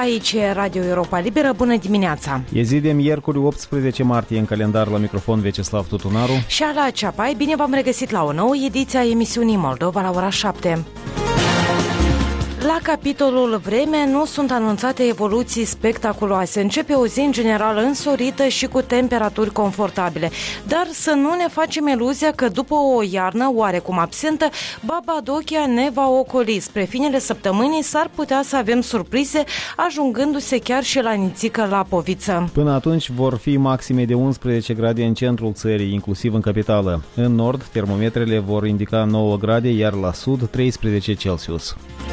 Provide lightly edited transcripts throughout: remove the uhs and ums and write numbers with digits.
Aici e Radio Europa Liberă. Bună dimineața! E zi de miercuri, 18 martie, în calendar. La microfon Veceslav Tutunaru și Ala Ceapai. Bine v-am regăsit la o nouă ediție a emisiunii Moldova la ora 7. La capitolul vreme nu sunt anunțate evoluții spectaculoase. Începe o zi în general însorită și cu temperaturi confortabile. Dar să nu ne facem iluzia că după o iarnă oarecum absentă, Babadochia ne va ocoli. Spre finele săptămânii s-ar putea să avem surprize, ajungându-se chiar și la nițică la Poviță. Până atunci vor fi maxime de 11 grade în centrul țării, inclusiv în capitală. În nord, termometrele vor indica 9 grade, iar la sud 13 Celsius.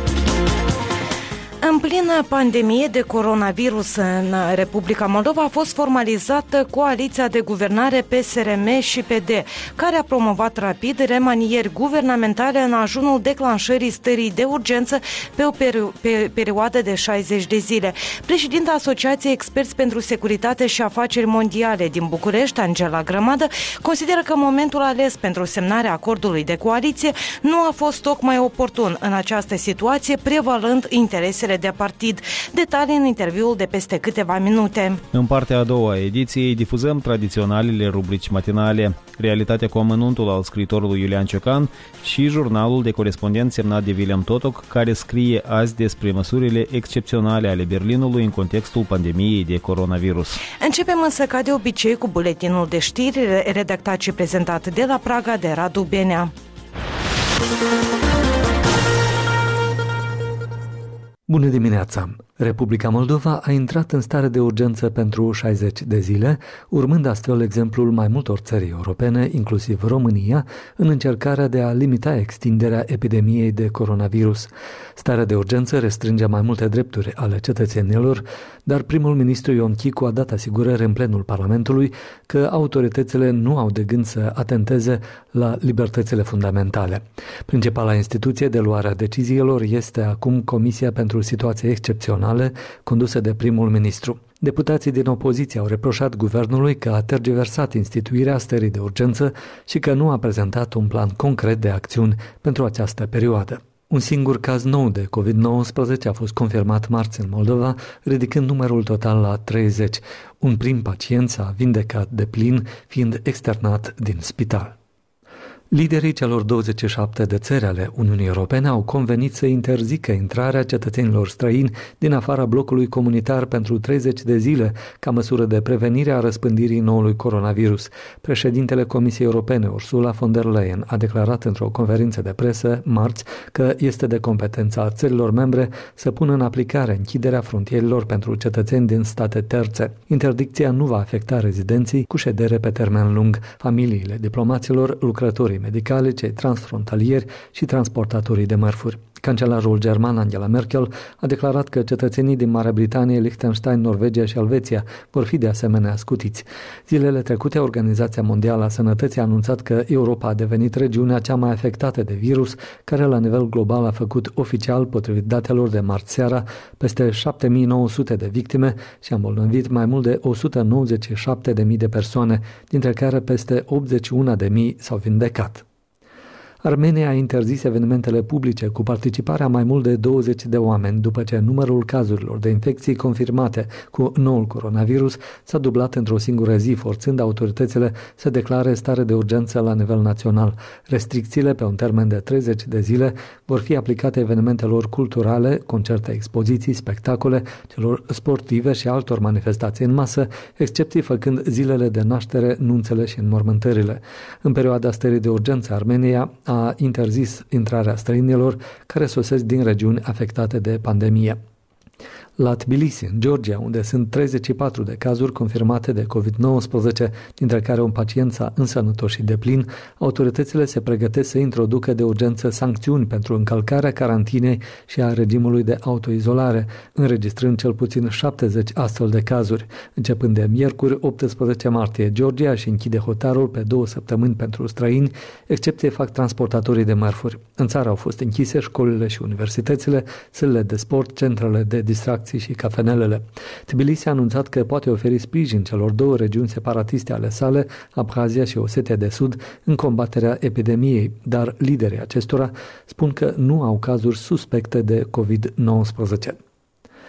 În plină pandemie de coronavirus în Republica Moldova a fost formalizată coaliția de guvernare PSRM și PD, care a promovat rapid remanieri guvernamentale în ajunul declanșării stării de urgență pe o perioadă de 60 de zile. Președinta Asociației Experți pentru Securitate și Afaceri Mondiale din București, Angela Grămadă, consideră că momentul ales pentru semnarea acordului de coaliție nu a fost tocmai oportun în această situație, prevalând interesele de partid. Detalii în interviul de peste câteva minute. În partea a doua a ediției difuzăm tradiționalele rubrici matinale, Realitatea cu amănuntul al scriitorului Iulian Ciocan și jurnalul de corespondent semnat de William Totoc, care scrie azi despre măsurile excepționale ale Berlinului în contextul pandemiei de coronavirus. Începem însă ca de obicei cu buletinul de știri redactat și prezentat de la Praga de Radu Benea. Bună dimineața! Republica Moldova a intrat în stare de urgență pentru 60 de zile, urmând astfel exemplul mai multor țări europene, inclusiv România, în încercarea de a limita extinderea epidemiei de coronavirus. Starea de urgență restrânge mai multe drepturi ale cetățenilor, dar primul ministru Ion Chicu a dat asigurări în plenul Parlamentului că autoritățile nu au de gând să atenteze la libertățile fundamentale. Principala instituție de luare a deciziilor este acum Comisia pentru Situații Excepționale, condusă de primul ministru. Deputații din opoziție au reproșat guvernului că a tergiversat instituirea stării de urgență și că nu a prezentat un plan concret de acțiuni pentru această perioadă. Un singur caz nou de COVID-19 a fost confirmat marți în Moldova, ridicând numărul total la 30. Un prim pacient s-a vindecat de plin, fiind externat din spital. Liderii celor 27 de țări ale Uniunii Europene au convenit să interzică intrarea cetățenilor străini din afara blocului comunitar pentru 30 de zile, ca măsură de prevenire a răspândirii noului coronavirus. Președintele Comisiei Europene, Ursula von der Leyen, a declarat într-o conferință de presă marți că este de competența țărilor membre să pună în aplicare închiderea frontierilor pentru cetățeni din state terțe. Interdicția nu va afecta rezidenții cu ședere pe termen lung, familiile diplomaților, lucrătorii medicale, cei transfrontalieri și transportatorii de mărfuri. Cancelarul german Angela Merkel a declarat că cetățenii din Marea Britanie, Liechtenstein, Norvegia și Elveția vor fi de asemenea scutiți. Zilele trecute, Organizația Mondială a Sănătății a anunțat că Europa a devenit regiunea cea mai afectată de virus, care la nivel global a făcut oficial, potrivit datelor de marți seara, peste 7.900 de victime și a îmbolnăvit mai mult de 197.000 de persoane, dintre care peste 81.000 s-au vindecat. Armenia a interzis evenimentele publice cu participarea mai mult de 20 de oameni după ce numărul cazurilor de infecții confirmate cu noul coronavirus s-a dublat într-o singură zi, forțând autoritățile să declare stare de urgență la nivel național. Restricțiile pe un termen de 30 de zile vor fi aplicate evenimentelor culturale, concerte, expoziții, spectacole, celor sportive și altor manifestații în masă, excepții făcând zilele de naștere, nunțele și înmormântările. În perioada stării de urgență, Armenia a interzis intrarea străinilor care sosesc din regiuni afectate de pandemie. La Tbilisi, în Georgia, unde sunt 34 de cazuri confirmate de COVID-19, dintre care un pacient s-a însănătoșit de plin, autoritățile se pregătesc să introducă de urgență sancțiuni pentru încălcarea carantinei și a regimului de autoizolare, înregistrând cel puțin 70 astfel de cazuri. Începând de miercuri, 18 martie, Georgia își închide hotarul pe 2 săptămâni pentru străini, excepție fac transportatorii de mărfuri. În țară au fost închise școlile și universitățile, sălile de sport, centrele de distracție și cafenelele. Tbilisi a anunțat că poate oferi sprijin celor două regiuni separatiste ale sale, Abhazia și Osetia de Sud, în combaterea epidemiei, dar liderii acestora spun că nu au cazuri suspecte de COVID-19.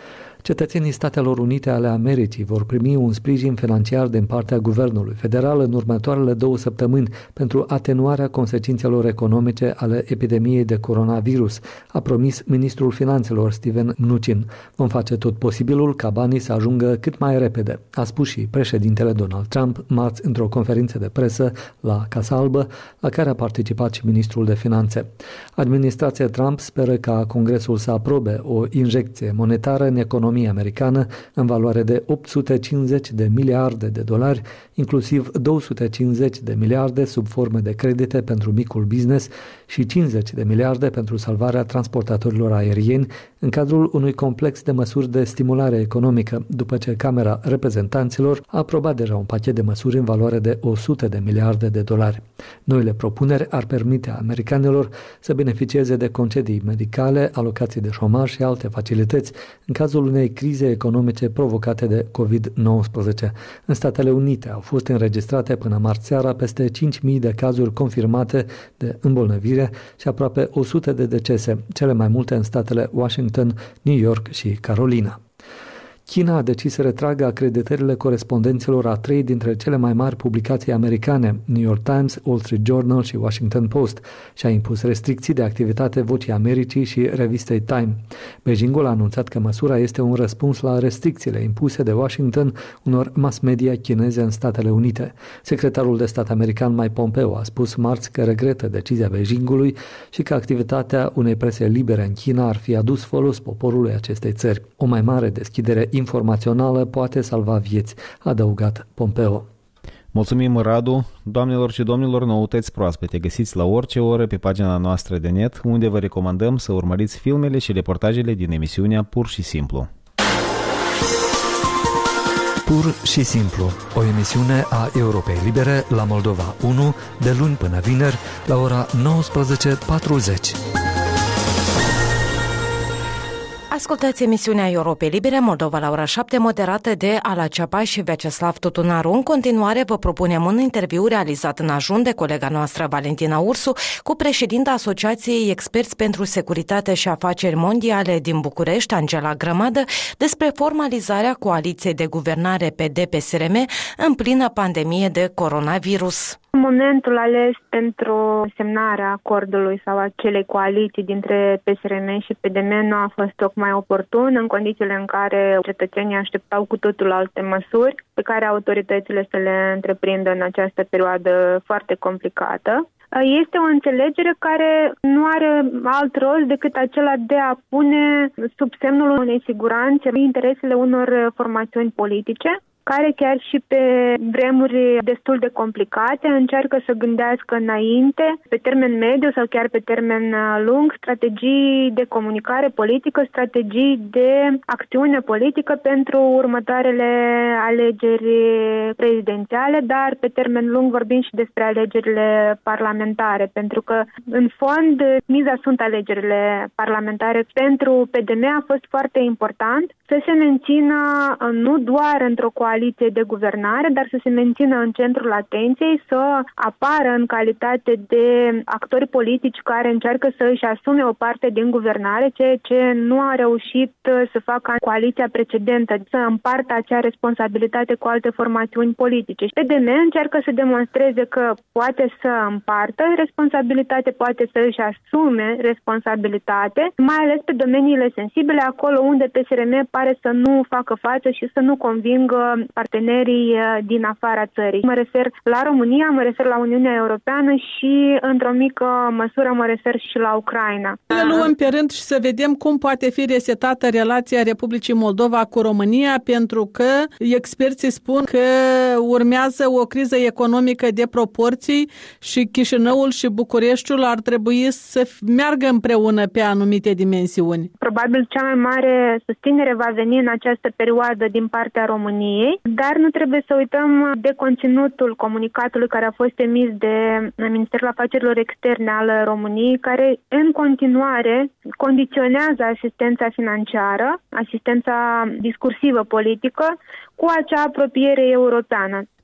Cetățenii Statelor Unite ale Americii vor primi un sprijin financiar din partea guvernului federal în următoarele 2 săptămâni pentru atenuarea consecințelor economice ale epidemiei de coronavirus, a promis ministrul finanțelor Steven Mnuchin. Vom face tot posibilul ca banii să ajungă cât mai repede, a spus și președintele Donald Trump marți într-o conferință de presă la Casa Albă, la care a participat și ministrul de finanțe. Administrația Trump speră ca Congresul să aprobe o injecție monetară în economia americană în valoare de 850 de miliarde de dolari, inclusiv 250 de miliarde sub formă de credite pentru micul business și 50 de miliarde pentru salvarea transportatorilor aerieni în cadrul unui complex de măsuri de stimulare economică, după ce Camera Reprezentanților a aprobat deja un pachet de măsuri în valoare de 100 de miliarde de dolari. Noile propuneri ar permite americanilor să beneficieze de concedii medicale, alocații de șomaj și alte facilități în cazul unei crize economice provocate de COVID-19. În Statele Unite au fost înregistrate până marți seara peste 5.000 de cazuri confirmate de îmbolnăvire și aproape 100 de decese, cele mai multe în statele Washington, New York și Carolina. China a decis să retragă acreditările corespondenților a 3 dintre cele mai mari publicații americane, New York Times, Wall Street Journal și Washington Post, și a impus restricții de activitate Vocii Americii și revistei Time. Beijingul a anunțat că măsura este un răspuns la restricțiile impuse de Washington unor mass media chineze în Statele Unite. Secretarul de stat american Mike Pompeo a spus marți că regretă decizia Beijingului și că activitatea unei prese libere în China ar fi adus folos poporului acestei țări. O mai mare deschidere informațională poate salva vieți, a adăugat Pompeo. Mulțumim, Radu. Doamnelor și domnilor, noutăți proaspete găsiți la orice oră pe pagina noastră de net, unde vă recomandăm să urmăriți filmele și reportajele din emisiunea Pur și Simplu. Pur și Simplu, o emisiune a Europei Libere la Moldova 1, de luni până vineri, la ora 19:40. Ascultați emisiunea Europei Libere Moldova la ora 7, moderată de Ala Ceapa și Vyacheslav Tutunaru. În continuare vă propunem un interviu realizat în ajun de colega noastră Valentina Ursu cu președinta Asociației Experți pentru Securitate și Afaceri Mondiale din București, Angela Grămadă, despre formalizarea coaliției de guvernare PD-PSRM în plină pandemie de coronavirus. Momentul ales pentru semnarea acordului sau acelei coaliții dintre PSRM și PDM nu a fost tocmai oportun, în condițiile în care cetățenii așteptau cu totul alte măsuri pe care autoritățile să le întreprindă în această perioadă foarte complicată. Este o înțelegere care nu are alt rost decât acela de a pune sub semnul unei siguranțe interesele unor formațiuni politice, care chiar și pe vremuri destul de complicate încearcă să gândească înainte, pe termen mediu sau chiar pe termen lung, strategii de comunicare politică, strategii de acțiune politică pentru următoarele alegeri prezidențiale, dar pe termen lung vorbim și despre alegerile parlamentare, pentru că în fond miza sunt alegerile parlamentare. Pentru PDM a fost foarte important să se mențină nu doar într-o coaliție de guvernare, dar să se mențină în centrul atenției, să apară în calitate de actori politici care încearcă să își asume o parte din guvernare, ceea ce nu a reușit să facă coaliția precedentă, să împartă acea responsabilitate cu alte formațiuni politice. PDM încearcă să demonstreze că poate să împartă responsabilitate, poate să își asume responsabilitate, mai ales pe domeniile sensibile, acolo unde PSRM pare să nu facă față și să nu convingă partenerii din afara țării. Mă refer la România, mă refer la Uniunea Europeană și, într-o mică măsură, mă refer și la Ucraina. Ne luăm pe rând și să vedem cum poate fi resetată relația Republicii Moldova cu România, pentru că experții spun că urmează o criză economică de proporții și Chișinăul și Bucureștiul ar trebui să meargă împreună pe anumite dimensiuni. Probabil cea mai mare susținere va veni în această perioadă din partea României, dar nu trebuie să uităm de conținutul comunicatului care a fost emis de Ministerul Afacerilor Externe al României, care în continuare condiționează asistența financiară, asistența discursivă politică, cu acea apropiere europeană.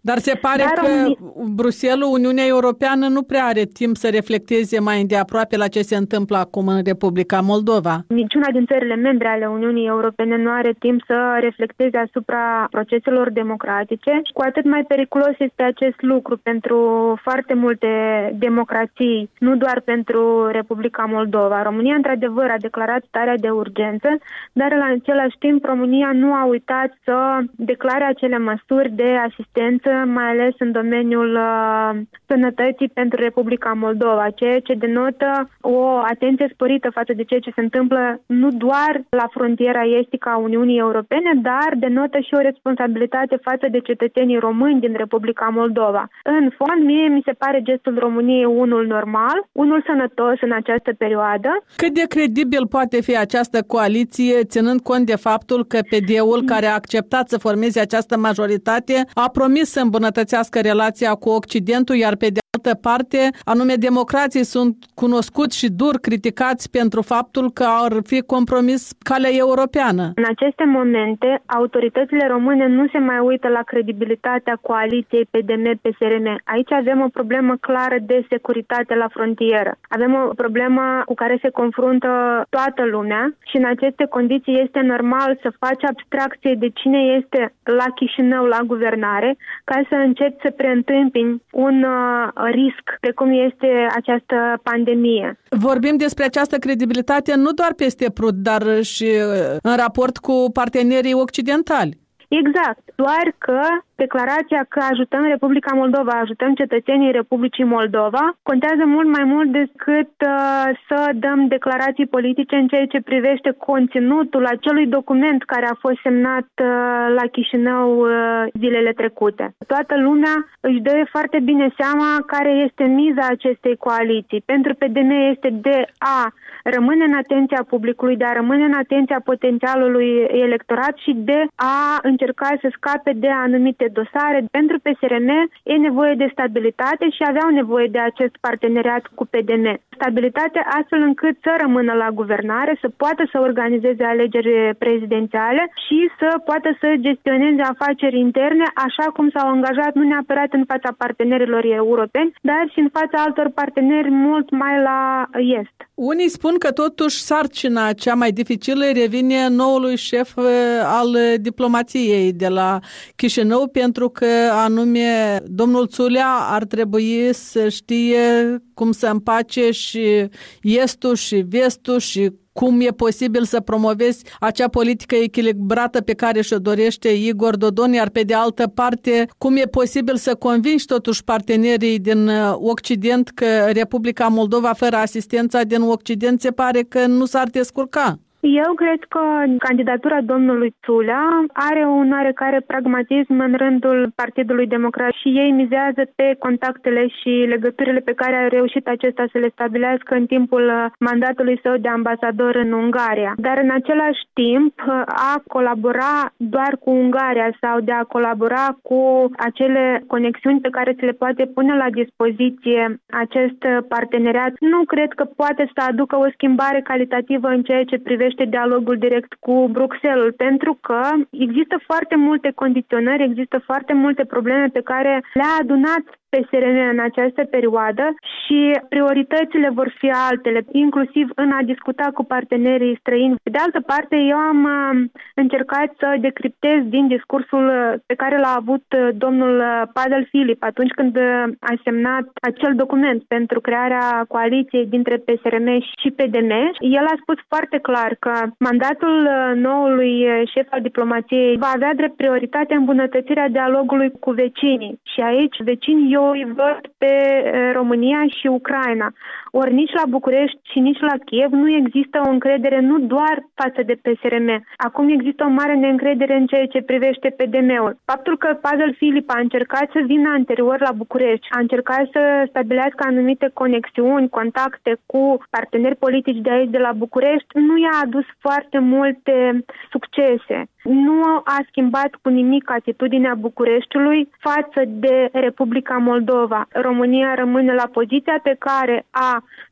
Dar se pare că Bruxelles, Uniunea Europeană, nu prea are timp să reflecteze mai îndeaproape la ce se întâmplă acum în Republica Moldova. Niciuna din țările membre ale Uniunii Europene nu are timp să reflecteze asupra proceselor democratice și cu atât mai periculos este acest lucru pentru foarte multe democrații, nu doar pentru Republica Moldova. România, într-adevăr, a declarat starea de urgență, dar la același timp România nu a uitat să declare acele măsuri de asistență, mai ales în domeniul sănătății pentru Republica Moldova, ceea ce denotă o atenție sporită față de ceea ce se întâmplă nu doar la frontiera estică a Uniunii Europene, dar denotă și o responsabilitate față de cetățenii români din Republica Moldova. În fond, mie mi se pare gestul României unul normal, unul sănătos în această perioadă. Cât de credibil poate fi această coaliție, ținând cont de faptul că PD-ul, care a acceptat să formeze această majoritate, a promis să îmbunătățească relația cu Occidentul, iar pe de altă parte, anume democrații sunt cunoscuți și dur criticați pentru faptul că ar fi compromis calea europeană. În aceste momente, autoritățile române nu se mai uită la credibilitatea coaliției PDM-PSRM. Aici avem o problemă clară de securitate la frontieră. Avem o problemă cu care se confruntă toată lumea și în aceste condiții este normal să faci abstracție de cine este la Chișinău, la guvernare, ca să începi să preîntâmpini un risc, precum este această pandemie. Vorbim despre această credibilitate nu doar peste Prut, dar și în raport cu partenerii occidentali. Exact, doar că declarația că ajutăm Republica Moldova, ajutăm cetățenii Republicii Moldova, contează mult mai mult decât să dăm declarații politice în ceea ce privește conținutul acelui document care a fost semnat la Chișinău zilele trecute. Toată lumea își dă foarte bine seama care este miza acestei coaliții. Pentru PDM este de a rămâne în atenția publicului, de a rămâne în atenția potențialului electorat și de a încerca să scape de anumite dosare. Pentru PSRM e nevoie de stabilitate și aveau nevoie de acest parteneriat cu PDM. Stabilitate astfel încât să rămână la guvernare, să poată să organizeze alegeri prezidențiale și să poată să gestioneze afaceri interne, așa cum s-au angajat nu neapărat în fața partenerilor europeni, dar și în fața altor parteneri mult mai la est. Unii spun că totuși sarcina cea mai dificilă revine noului șef al diplomației de la Chișinău, pentru că anume domnul Țulea ar trebui să știe cum să împace și estul și vestul și cum e posibil să promovezi acea politică echilibrată pe care și-o dorește Igor Dodon, iar pe de altă parte, cum e posibil să convingi totuși partenerii din Occident că Republica Moldova fără asistența din Occident se pare că nu s-ar descurca? Eu cred că candidatura domnului Țulea are un oarecare pragmatism în rândul Partidului Democrat și ei mizează pe contactele și legăturile pe care a reușit acesta să le stabilească în timpul mandatului său de ambasador în Ungaria. Dar în același timp a colabora doar cu Ungaria sau de a colabora cu acele conexiuni pe care se le poate pune la dispoziție acest parteneriat, nu cred că poate să aducă o schimbare calitativă în ceea ce privește dialogul direct cu Bruxelles, pentru că există foarte multe condiționări, există foarte multe probleme pe care le-a adunat PSRM în această perioadă și prioritățile vor fi altele, inclusiv în a discuta cu partenerii străini. De altă parte, eu am încercat să decriptez din discursul pe care l-a avut domnul Pavel Filip atunci când a semnat acel document pentru crearea coaliției dintre PSRM și PDM. El a spus foarte clar că mandatul noului șef al diplomației va avea drept prioritate îmbunătățirea dialogului cu vecinii. Și aici vecinii eu îi văd pe România și Ucraina. Ori nici la București și nici la Kiev nu există o încredere nu doar față de PSRM. Acum există o mare neîncredere în ceea ce privește PDM-ul. Faptul că Pavel Filip a încercat să vină anterior la București, a încercat să stabilească anumite conexiuni, contacte cu parteneri politici de aici, de la București, nu i-a adus foarte multe succese. Nu a schimbat cu nimic atitudinea Bucureștiului față de Republica Moldova. România rămâne la poziția pe care a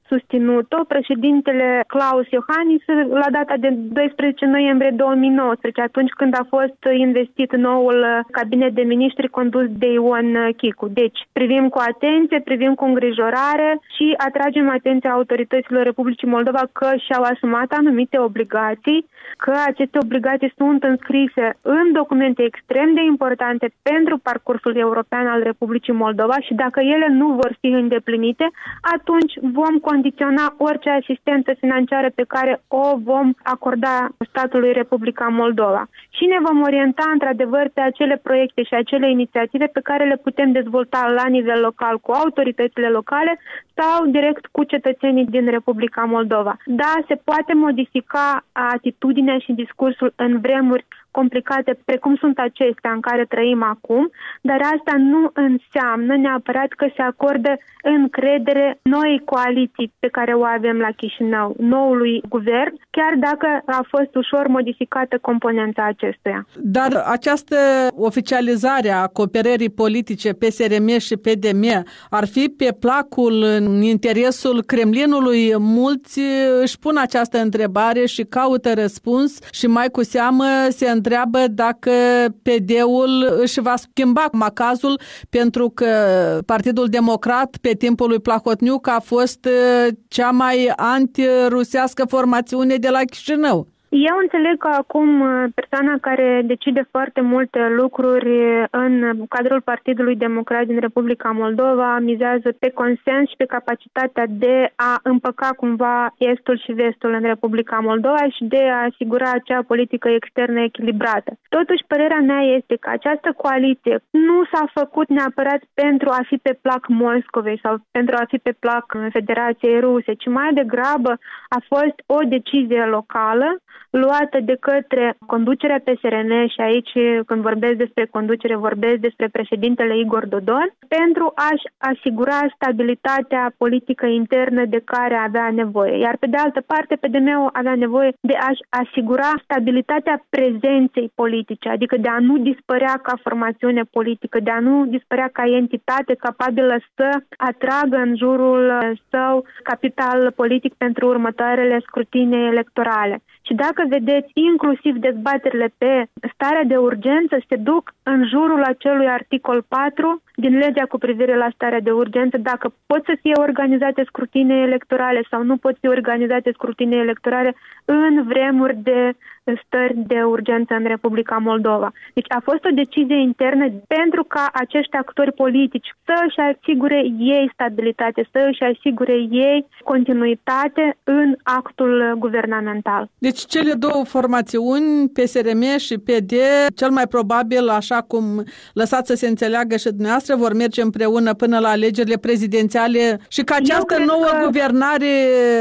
susținut-o președintele Klaus Iohannis la data de 12 noiembrie 2019, atunci când a fost investit noul cabinet de miniștri condus de Ion Chicu. Deci, privim cu atenție, privim cu îngrijorare și atragem atenția autorităților Republicii Moldova că și-au asumat anumite obligații, că aceste obligații sunt înscrise în documente extrem de importante pentru parcursul european al Republicii Moldova și dacă ele nu vor fi îndeplinite, atunci vom condiționa orice asistență financiară pe care o vom acorda statului Republica Moldova. Și ne vom orienta într-adevăr pe acele proiecte și acele inițiative pe care le putem dezvolta la nivel local cu autoritățile locale sau direct cu cetățenii din Republica Moldova. Da, se poate modifica atitudinea și discursul în vremuri complicate precum sunt acestea în care trăim acum, dar asta nu înseamnă neapărat că se acordă încredere noi coaliții pe care o avem la Chișinău, noului guvern, chiar dacă a fost ușor modificată componența acestuia. Dar această oficializare a cooperării politice PSRM și PDM ar fi pe placul, în interesul Kremlinului? Mulți își pun această întrebare și caută răspuns și mai cu seamă se întreabă dacă PD-ul își va schimba macazul, pentru că Partidul Democrat pe timpul lui Plahotniuc a fost cea mai antirusească formațiune de la Chișinău. Eu înțeleg că acum persoana care decide foarte multe lucruri în cadrul Partidului Democrat din Republica Moldova mizează pe consens și pe capacitatea de a împăca cumva estul și vestul în Republica Moldova și de a asigura acea politică externă echilibrată. Totuși, părerea mea este că această coaliție nu s-a făcut neapărat pentru a fi pe plac Moscovei sau pentru a fi pe plac Federației Ruse, ci mai degrabă a fost o decizie locală luată de către conducerea PSRM, și aici când vorbesc despre conducere vorbesc despre președintele Igor Dodon, pentru a-și asigura stabilitatea politică internă de care avea nevoie. Iar pe de altă parte, PDM-ul avea nevoie de a-și asigura stabilitatea prezenței politice, adică de a nu dispărea ca formațiune politică, de a nu dispărea ca entitate capabilă să atragă în jurul său capital politic pentru următoarele scrutine electorale. Și dacă vedeți, inclusiv dezbaterile pe starea de urgență se duc în jurul acelui articol 4 din legea cu privire la starea de urgență, dacă pot să fie organizate scrutine electorale sau nu pot fi organizate scrutine electorale în vremuri de stări de urgență în Republica Moldova. Deci a fost o decizie internă pentru ca acești actori politici să își asigure ei stabilitate, să își asigure ei continuitate în actul guvernamental. Deci cele două formațiuni, PSRM și PD, cel mai probabil, așa cum lăsați să se înțeleagă și dumneavoastră, vor merge împreună până la alegerile prezidențiale și că această nouă guvernare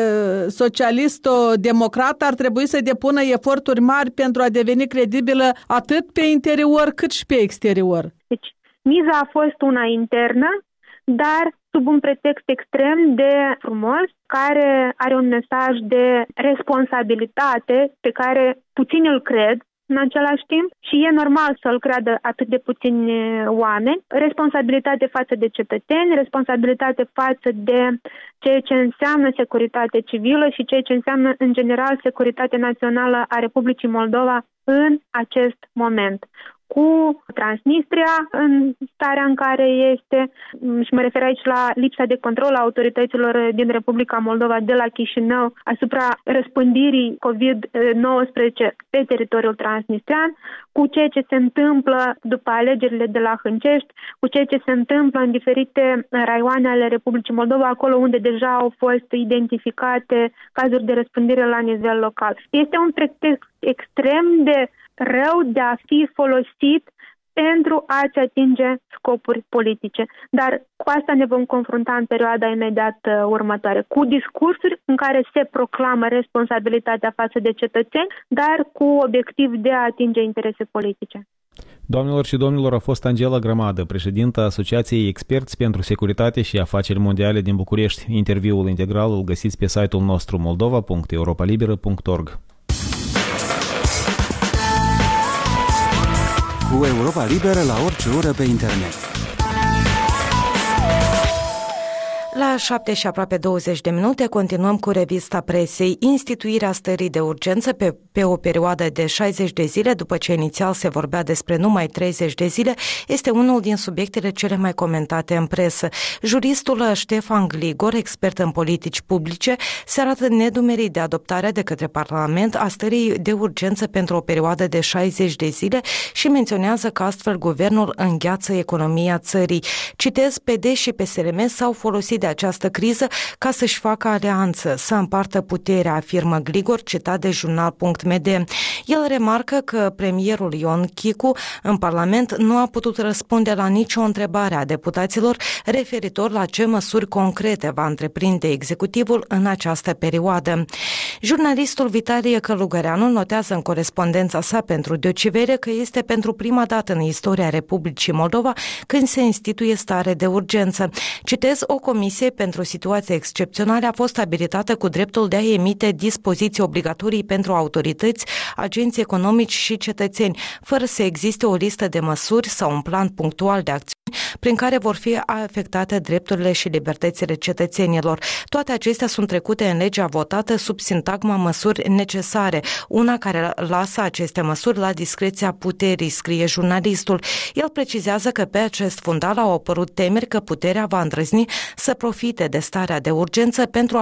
socialisto-democrată ar trebui să depună eforturi mari pentru a deveni credibilă atât pe interior cât și pe exterior. Deci, miza a fost una internă, dar sub un pretext extrem de frumos, care are un mesaj de responsabilitate pe care puțini îl cred în același timp și e normal să-l creadă atât de puțini oameni. Responsabilitate față de cetățeni, responsabilitate față de ceea ce înseamnă securitate civilă și ceea ce înseamnă în general securitate națională a Republicii Moldova în acest moment. Cu Transnistria în starea în care este, și mă refer aici la lipsa de control a autorităților din Republica Moldova de la Chișinău asupra răspândirii COVID-19 pe teritoriul transnistrian, cu ceea ce se întâmplă după alegerile de la Hâncești, cu ceea ce se întâmplă în diferite raioane ale Republicii Moldova, acolo unde deja au fost identificate cazuri de răspândire la nivel local. Este un pretext extrem de rău de a fi folosit pentru a-ți atinge scopuri politice. Dar cu asta ne vom confrunta în perioada imediat următoare, cu discursuri în care se proclamă responsabilitatea față de cetățeni, dar cu obiectiv de a atinge interese politice. Doamnelor și domnilor, a fost Angela Grămadă, președinta Asociației Experți pentru Securitate și Afaceri Mondiale din București. Interviul integral îl găsiți pe site-ul nostru moldova.europalibera.org. Cu Europa Liberă la orice oră pe internet. La 7 și aproape 20 de minute continuăm cu revista presei. Instituirea stării de urgență pe o perioadă de 60 de zile, după ce inițial se vorbea despre numai 30 de zile, este unul din subiectele cele mai comentate în presă. Juristul Ștefan Gligor, expert în politici publice, se arată nedumerit de adoptarea de către Parlament a stării de urgență pentru o perioadă de 60 de zile și menționează că astfel guvernul îngheață economia țării. Citez, PD și PSRM s-au folosit de această criză ca să-și facă alianță, să împartă puterea, afirmă Gligor, citat de jurnal.md. El remarcă că premierul Ion Chicu în Parlament nu a putut răspunde la nicio întrebare a deputaților referitor la ce măsuri concrete va întreprinde executivul în această perioadă. Jurnalistul Vitalie Călugăreanu notează în corespondența sa pentru Deutsche Welle că este pentru prima dată în istoria Republicii Moldova când se instituie stare de urgență. Citez, o comisie pentru situații excepționale a fost abilitată cu dreptul de a emite dispoziții obligatorii pentru autorități, agenți economici și cetățeni, fără să existe o listă de măsuri sau un plan punctual de acțiuni prin care vor fi afectate drepturile și libertățile cetățenilor. Toate acestea sunt trecute în legea votată sub sintagma măsuri necesare, una care lasă aceste măsuri la discreția puterii, scrie jurnalistul. El precizează că pe acest fundal au apărut temeri că puterea va îndrăzni să profite de starea de urgență pentru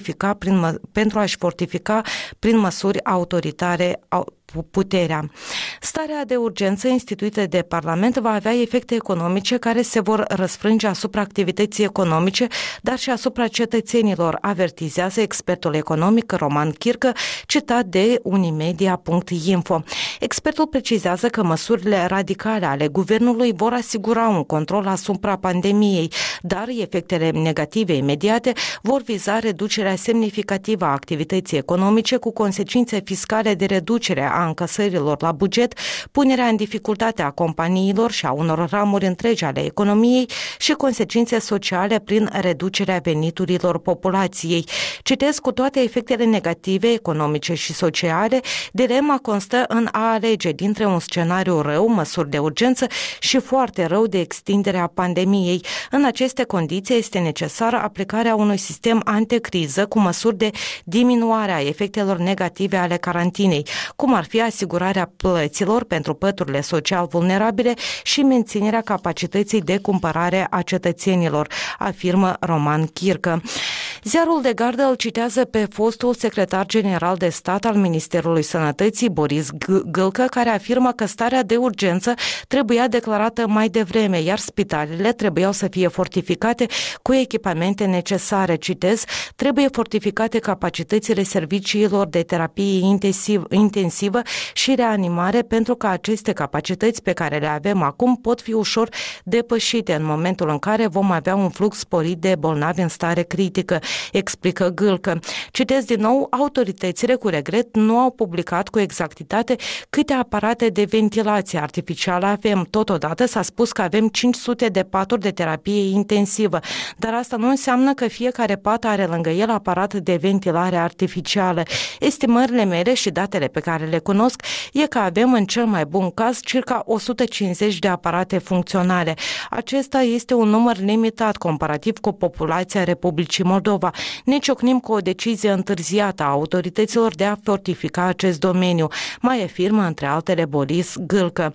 a-și fortifica prin măsuri autoritare puterea. Starea de urgență instituită de Parlament va avea efecte economice care se vor răsfrânge asupra activității economice, dar și asupra cetățenilor, avertizează expertul economic Roman Chircă, citat de unimedia.info. Expertul precizează că măsurile radicale ale guvernului vor asigura un control asupra pandemiei, dar efectele negative imediate vor viza reducerea semnificativă a activității economice cu consecințe fiscale de reducere a încasărilor la buget, punerea în dificultate a companiilor și a unor ramuri întregi ale economiei și consecințe sociale prin reducerea veniturilor populației. Citez, cu toate efectele negative economice și sociale, dilema constă în a alege dintre un scenariu rău, măsuri de urgență, și foarte rău de extinderea pandemiei. În aceste condiții este necesară aplicarea unui sistem anticriză cu măsuri de diminuare a efectelor negative ale carantinei, cum ar fi asigurarea plăților pentru păturile social vulnerabile și menținerea capacității de cumpărare a cetățenilor, afirmă Roman Chircă. Ziarul de gardă îl citează pe fostul secretar general de stat al Ministerului Sănătății, Boris Gâlcă, care afirmă că starea de urgență trebuia declarată mai devreme, iar spitalele trebuiau să fie fortificate cu echipamente necesare. Citez, trebuie fortificate capacitățile serviciilor de terapie intensivă și reanimare pentru că aceste capacități pe care le avem acum pot fi ușor depășite în momentul în care vom avea un flux sporit de bolnavi în stare critică, explică Gâlcă. Citez din nou, autoritățile cu regret nu au publicat cu exactitate câte aparate de ventilație artificială avem. Totodată s-a spus că avem 500 de paturi de terapie intensivă, dar asta nu înseamnă că fiecare pat are lângă el aparat de ventilare artificială. Estimările mele și datele pe care le cunosc e că avem în cel mai bun caz circa 150 de aparate funcționale. Acesta este un număr limitat comparativ cu populația Republicii Moldova. Ne ciocnim cu o decizie întârziată a autorităților de a fortifica acest domeniu, mai afirmă între altele Boris Gâlcă.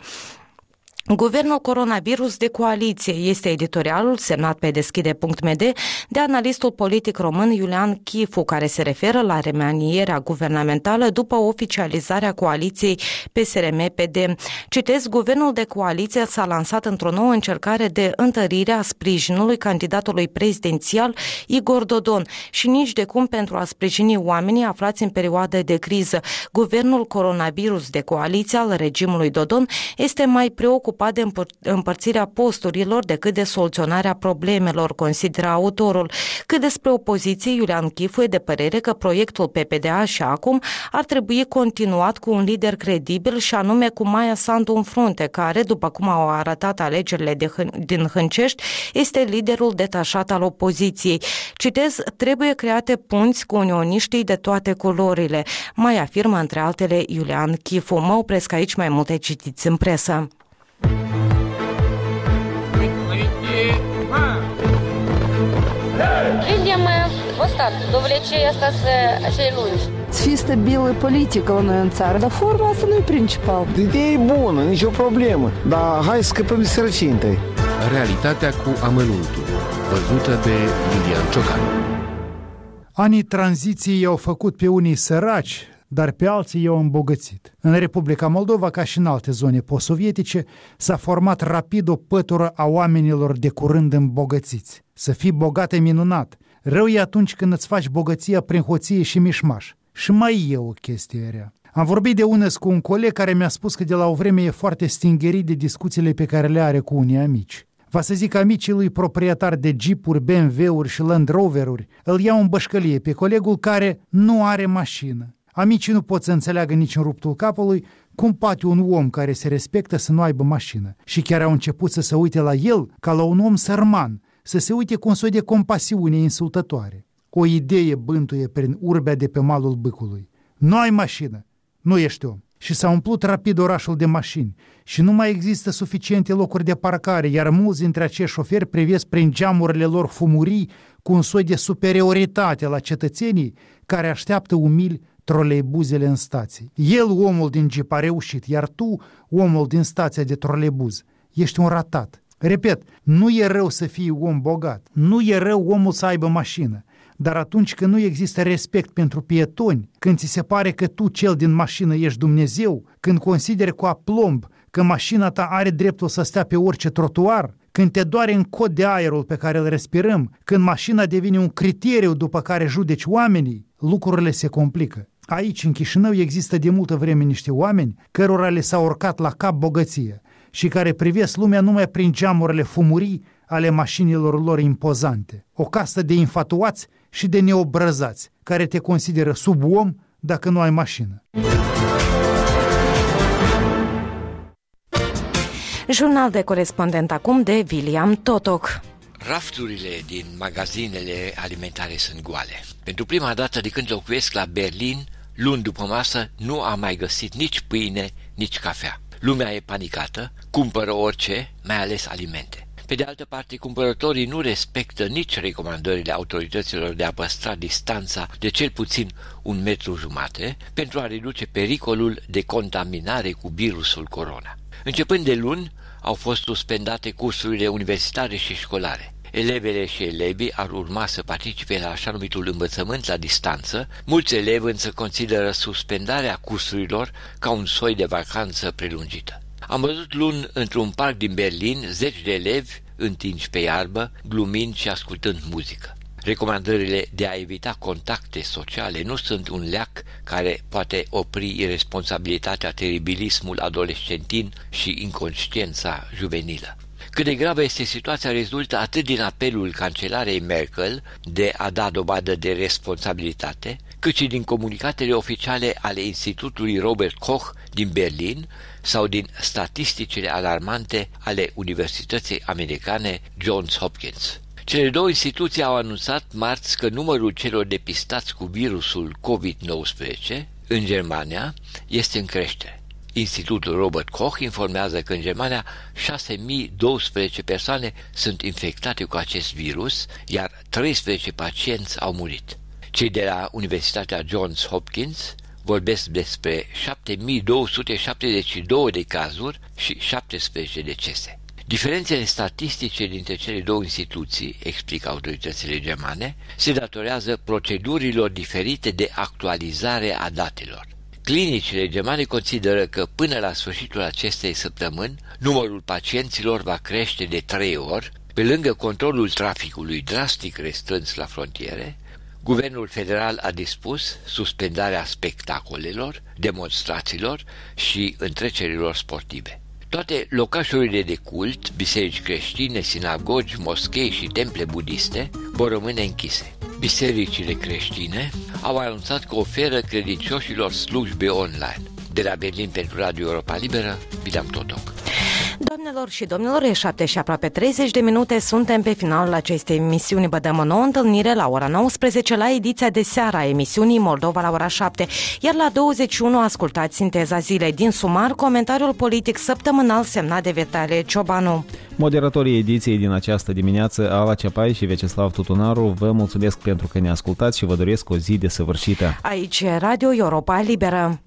Guvernul coronavirus de coaliție este editorialul semnat pe deschide.md de analistul politic român Iulian Chifu, care se referă la remanierea guvernamentală după oficializarea coaliției PSRM-PD. Citez, guvernul de coaliție s-a lansat într-o nouă încercare de întărire a sprijinului candidatului prezidențial Igor Dodon și nici de cum pentru a sprijini oamenii aflați în perioadă de criză. Guvernul coronavirus de coaliție al regimului Dodon este mai preocupat de împărțirea posturilor decât de soluționarea problemelor, consideră autorul. Cât despre opoziție, Iulian Chifu e de părere că proiectul PPDA și acum ar trebui continuat cu un lider credibil și anume cu Maia Sandu în frunte, care, după cum au arătat alegerile din Hâncești, este liderul detașat al opoziției. Citez, trebuie create punți cu unioniștii de toate culorile, mai afirmă între altele Iulian Chifu. Mă opresc aici, mai multe citiți în presă. Hey! constat. Dovlecei asta să-i lungi. Să fie stabilă politică la noi în țară, dar forma asta nu e principal. Ideea e bună, nicio problemă, dar hai să scăpăm de sărăcie întâi. Realitatea cu amănuntul, văzută de Iulian Ciocan. Anii tranziției i-au făcut pe unii săraci, dar pe alții i-au îmbogățit. În Republica Moldova, ca și în alte zone post-sovietice, s-a format rapid o pătură a oamenilor de curând îmbogățiți. Să fii bogat e minunat. Rău e atunci când îți faci bogăția prin hoție și mișmaș. Și mai e o chestie rea. Am vorbit de unăs cu un coleg care mi-a spus că de la o vreme e foarte stingerit de discuțiile pe care le are cu unii amici. Va să zic, amicii lui proprietari de Jeep-uri, BMW-uri și Land Rover-uri îl iau în bășcălie pe colegul care nu are mașină. Amicii nu pot să înțeleagă nici în ruptul capului cum poate un om care se respectă să nu aibă mașină. Și chiar au început să se uite la el ca la un om sărman, să se uite cu un soi de compasiune insultătoare. O idee bântuie prin urbea de pe malul Bâcului. Nu ai mașină, nu ești om. Și s-a umplut rapid orașul de mașini și nu mai există suficiente locuri de parcare, iar mulți dintre acești șoferi privesc prin geamurile lor fumurii cu un soi de superioritate la cetățenii care așteaptă umili troleibuzele în stații. El, omul din Jeep, a reușit, iar tu, omul din stația de troleibuz, ești un ratat. Repet, nu e rău să fii om bogat, nu e rău omul să aibă mașină, dar atunci când nu există respect pentru pietoni, când ți se pare că tu, cel din mașină, ești Dumnezeu, când consideri cu aplomb că mașina ta are dreptul să stea pe orice trotuar, când te doare în cod de aerul pe care îl respirăm, când mașina devine un criteriu după care judeci oamenii, lucrurile se complică. Aici, în Chișinău, există de multă vreme niște oameni cărora le s-a urcat la cap bogăție și care privesc lumea numai prin geamurile fumurii ale mașinilor lor impozante. O castă de infatuați și de neobrăzați, care te consideră subom dacă nu ai mașină. Jurnal de corespondent acum de William Totoc. Rafturile din magazinele alimentare sunt goale. Pentru prima dată de când locuiesc la Berlin, luni după masă, nu am mai găsit nici pâine, nici cafea. Lumea e panicată, cumpără orice, mai ales alimente. Pe de altă parte, cumpărătorii nu respectă nici recomandările autorităților de a păstra distanța de cel puțin 1,5 metru pentru a reduce pericolul de contaminare cu virusul corona. Începând de luni, au fost suspendate cursurile universitare și școlare. Elevele și elevii ar urma să participe la așa numitul învățământ la distanță. Mulți elevi însă consideră suspendarea cursurilor ca un soi de vacanță prelungită. Am văzut luni într-un parc din Berlin 10 de elevi întinși pe iarbă, glumind și ascultând muzică. Recomandările de a evita contacte sociale nu sunt un leac care poate opri iresponsabilitatea, teribilismul adolescentin și inconștiența juvenilă. Cât de gravă este situația rezultă atât din apelul cancelarei Merkel de a da dovadă de responsabilitate, cât și din comunicatele oficiale ale Institutului Robert Koch din Berlin sau din statisticile alarmante ale Universității Americane Johns Hopkins. Cele două instituții au anunțat marți că numărul celor depistați cu virusul COVID-19 în Germania este în creștere. Institutul Robert Koch informează că în Germania 6.012 persoane sunt infectate cu acest virus, iar 13 pacienți au murit. Cei de la Universitatea Johns Hopkins vorbesc despre 7.272 de cazuri și 17 decese. Diferențele statistice dintre cele două instituții, explică autoritățile germane, se datorează procedurilor diferite de actualizare a datelor. Clinicile germane consideră că până la sfârșitul acestei săptămâni, numărul pacienților va crește de 3 ori, pe lângă controlul traficului drastic restrâns la frontiere. Guvernul federal a dispus suspendarea spectacolelor, demonstrațiilor și întrecerilor sportive. Toate locașurile de cult, biserici creștine, sinagogi, moschei și temple budiste vor rămâne închise. Bisericile creștine au anunțat că oferă credincioșilor slujbe online. De la Berlin pentru Radio Europa Liberă, William Totoc. Doamnelor Doamnelor și domnilor, e 7 și aproape 30 de minute, suntem pe finalul acestei emisiuni. Vă dăm o nouă întâlnire la ora 19 la ediția de seară a emisiunii Moldova la ora 7, iar la 21 ascultați Sinteza zilei din Sumar, comentariul politic săptămânal semnat de Vitalie Ciobanu. Moderatorii ediției din această dimineață, Ala Ceapai și Veceslav Tutunaru, vă mulțumesc pentru că ne ascultați și vă doresc o zi desăvârșită. Aici e Radio Europa Liberă.